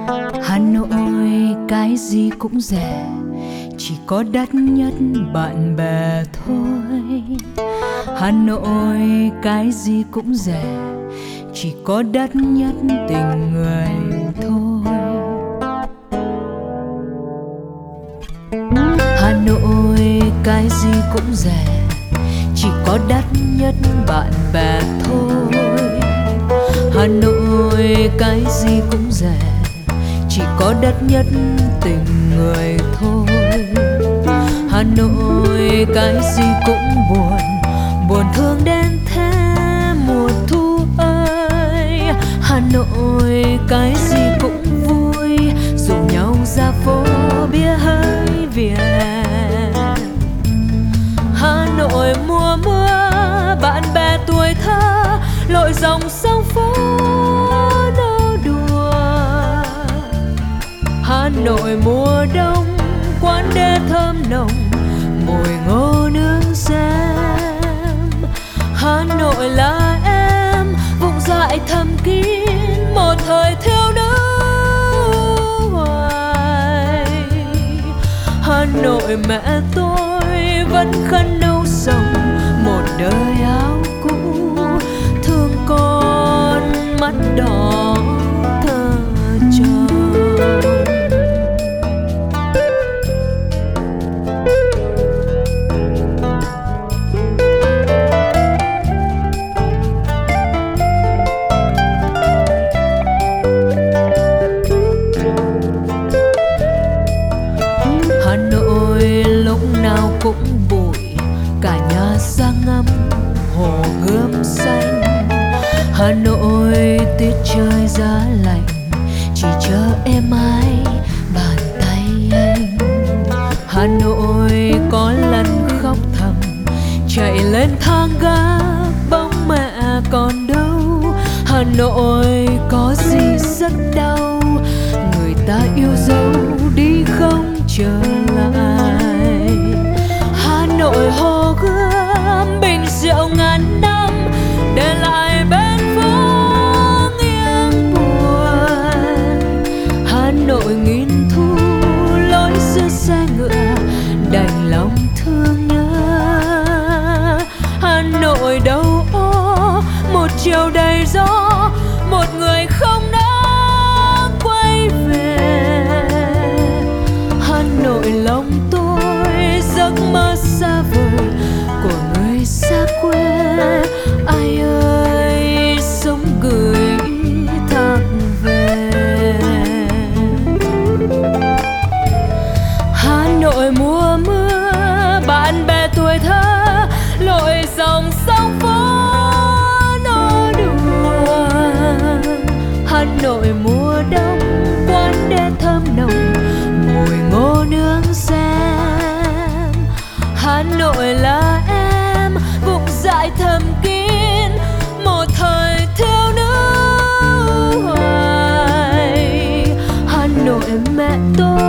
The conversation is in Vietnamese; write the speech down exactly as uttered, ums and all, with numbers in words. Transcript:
Hà Nội cái gì cũng rẻ, chỉ có đắt nhất bạn bè thôi. Hà Nội cái gì cũng rẻ, chỉ có đắt nhất tình người thôi. Hà Nội cái gì cũng rẻ, chỉ có đắt nhất bạn bè thôi. Hà Nội cái gì cũng rẻ, chỉ có đắt nhất tình người thôi. Hà Nội cái gì cũng buồn, buồn thương đến thế mùa thu ơi. Hà Nội cái gì cũng vui, rủ nhau ra phố bia hơi vỉa hè. Hà Nội mùa mưa, bạn bè tuổi thơ lội dòng sông phố nô đùa. Hà Nội mùa đông, quán đê thơm nồng, mùi ngô nướng xem. Hà Nội là em, vùng dại thầm kín, một thời thiếu nữ hoài. Hà Nội mẹ tôi vẫn khăn nâu sông, một đời áo cũ thương con mắt đỏ thơ tròn. Hà Nội lúc nào cũng bụi, cả nhà ra ngắm hồ Gươm xanh. Hà Nội tiết trời giá lạnh, chỉ chờ em ái bàn tay anh. Hà Nội có lần khóc thầm, chạy lên thang gác bóng mẹ còn đâu. Hà Nội có gì rất đau, người ta yêu dấu đi không trở lại. Hà Nội hồ Gươm bình rượu ngàn năm, để lại bên phố nghiêng buồn. Hà Nội nghìn thu lối xưa xe ngựa, đành lòng thương nhớ. Hà Nội đâu ô một chiều đầy gió, một người không đã quay về. Hà Nội lòng tôi giấc mơ xa vời của người xa quê. Ai ơi sống gửi thác về. Hà Nội mùa mưa, bạn bè tuổi thơ lội dòng sông phố nô đùa. Hà Nội mùa đông, quán đê thơm nồng, mùi ngô nướng xem. Hà Nội là em, vùng dại thầm kín, một thời thiếu nữ hoài. Hà Nội mẹ tôi